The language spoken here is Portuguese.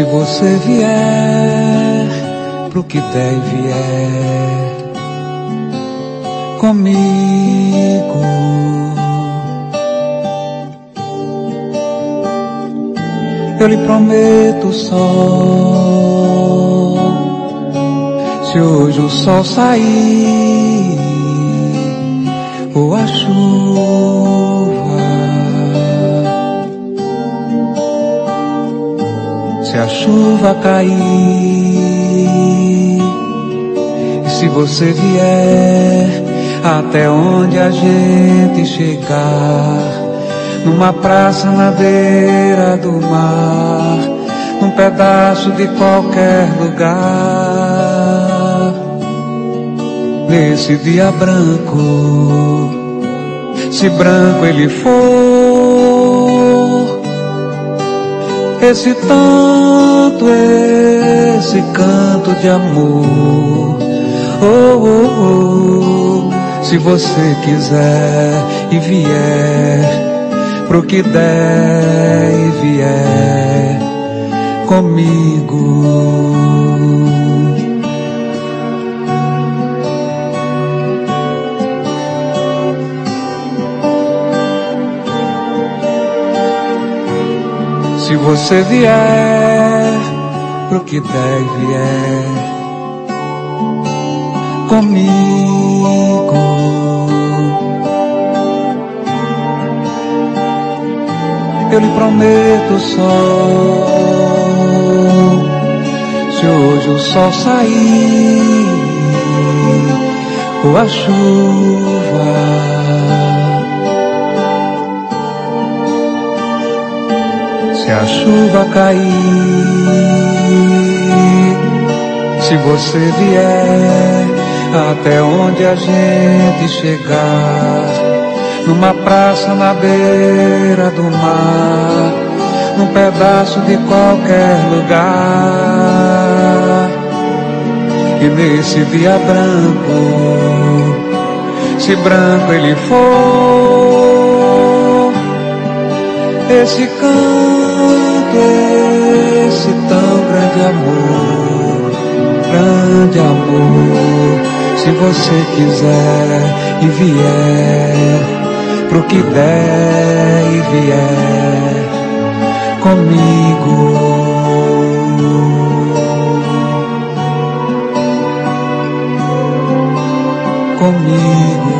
você vier pro que der e vier comigo, eu lhe prometo o sol. Se hoje o sol sair ou a chuva, se a chuva cair, e se você vier até onde a gente chegar, numa praça na beira do mar, num pedaço de qualquer lugar, nesse dia branco, se branco ele for, esse tanto, esse canto de amor, oh, oh, oh, se você quiser e vier pro que der e vier comigo, se você vier pro que der e vier comigo, eu lhe prometo o sol. Se hoje o sol sair ou a chuva, se a chuva cair, se você vier até onde a gente chegar, numa praça na beira do mar, num pedaço de qualquer lugar, e nesse dia branco, se branco ele for, esse canto, esse tão grande amor, se você quiser e vier pro que der e vier comigo, comigo.